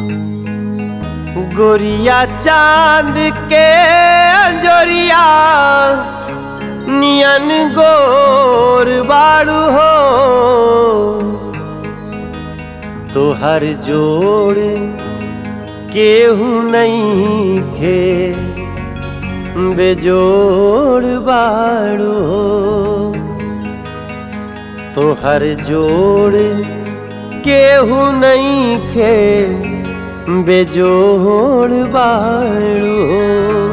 गोरिया चांद के अंजोरिया नियन गोर बाड़ू हो, तोहर जोड़ केहू नहीं खे बेजोड़ बाड़ू हो, तोहर जोड़ केहू नहीं खे बेजोड़ बाड़ू हो।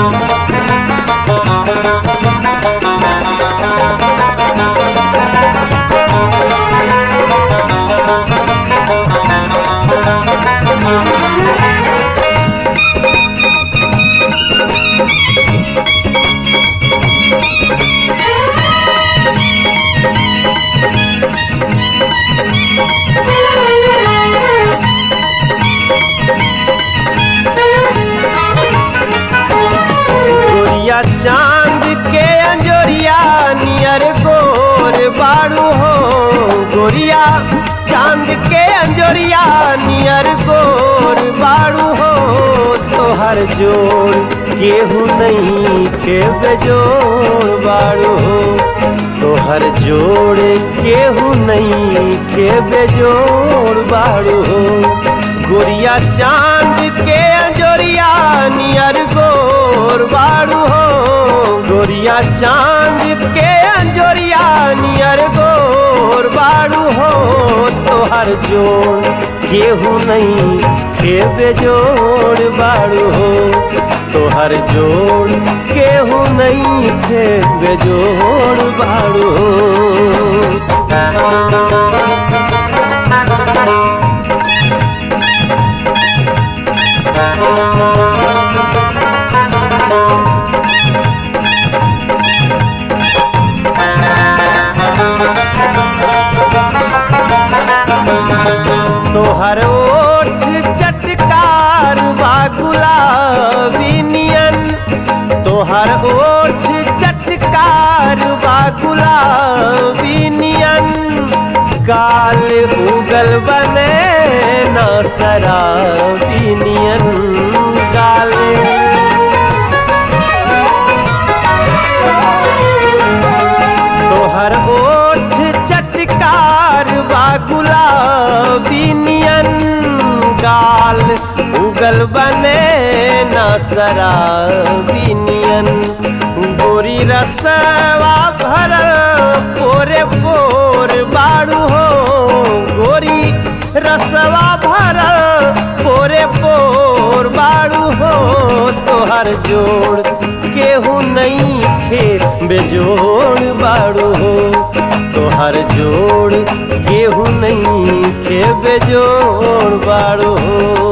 चांद के अंजोरिया नियर गोर बाड़ू हो, गोरिया चांद के अंजोरिया नियर गोर बाड़ू हो, तोहर जोड़ केहू नहीं के बेजोड़ बाड़ू हो, तोहर जोड़ केहू नहीं के बेजोड़ बाड़ू हो। गोरिया चांद के अंजोरिया नियर गोर बाड़ू हो, गोरिया चांद के अंजोरिया नियर गोर बाड़ू हो, तोहर जोड़ केहू नहीं के बेजोड़ बाड़ू हो, तोहर जोड़ केहू नहीं के बेजोड़ बाड़ू हो। तोहर ओठ चटकार बा गुलाबी नियन, तोहर ओठ चटकार बा गुलाबी नियन, गाल उगल बने न शराबी नियन गाल। तोहर ओठ चटकार बा गुलाबी नियन, गाल उगल बने न शराबी नियन, गोरी रसवा भरल पोरे पोर बाड़ू हो, गोरी रसवा भरल पोरे पोर बाड़ू हो, तोहर जोड़ केहू नहीं खे बेजोड़ बाड़ू हो, तोहर जोड़ केहू नहीं खे बेजोड़ बाड़ू हो।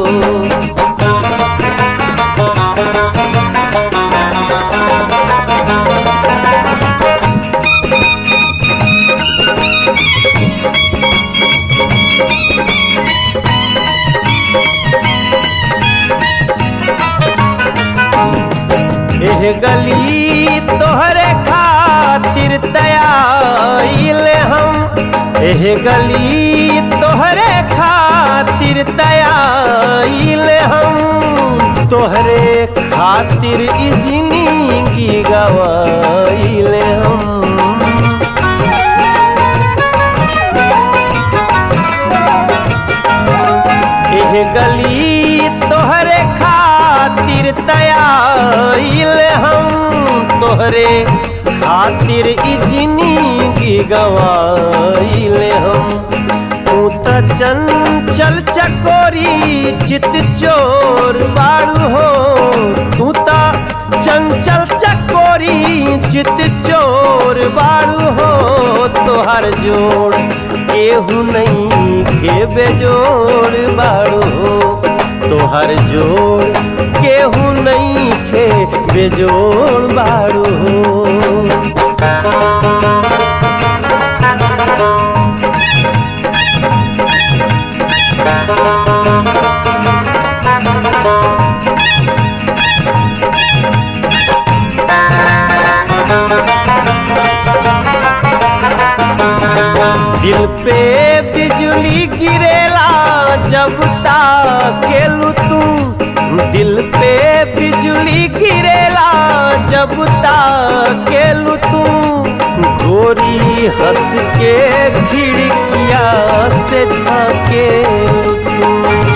एह गली तोहरे खातिर तयाइल हम, एह गली तोहरे खातिर तयाइल हम, तोहरे खातिर ई जिंदगी गवाइल हम। एह गली तोहरे खातिर तयाइल हम, तोहरे खातिर ई जिंदगी गवाइल हम। तू त चंचल चकोरी चित चोर बाड़ू हो, तू त चंचल चकोरी चित चोर बाड़ू हो, तोहर जोड़ केहू नहीं के बेजोड़ बाड़ू हो, तोहर जोड़ केहू नहीं खे बेजोड़ बाड़ू हो। दिल पे बिजली गिरेला जब ताके जब ताकेलू तू गोरी हंस के खिड़किया से झाकेलू तू।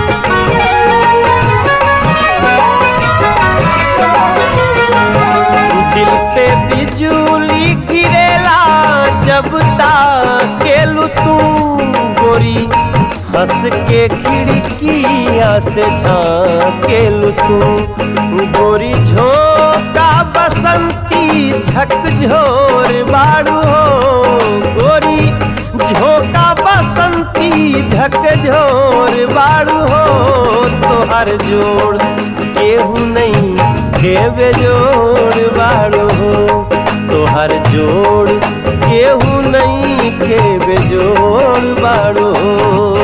दिल पे बिजली गिरेला जब ताकेलू तू गोरी हंस के खिड़किया से झाकेलू तू। गोरी झोंका बसंती झकझोर बारू हो गोरी झोंका बसंती झकझोर बारू हो। तोहर जोड़ केहू नहीं के बेजोड़ बारू हो तोहर जोड़ केहू नहीं के बेजोड़ बारू हो।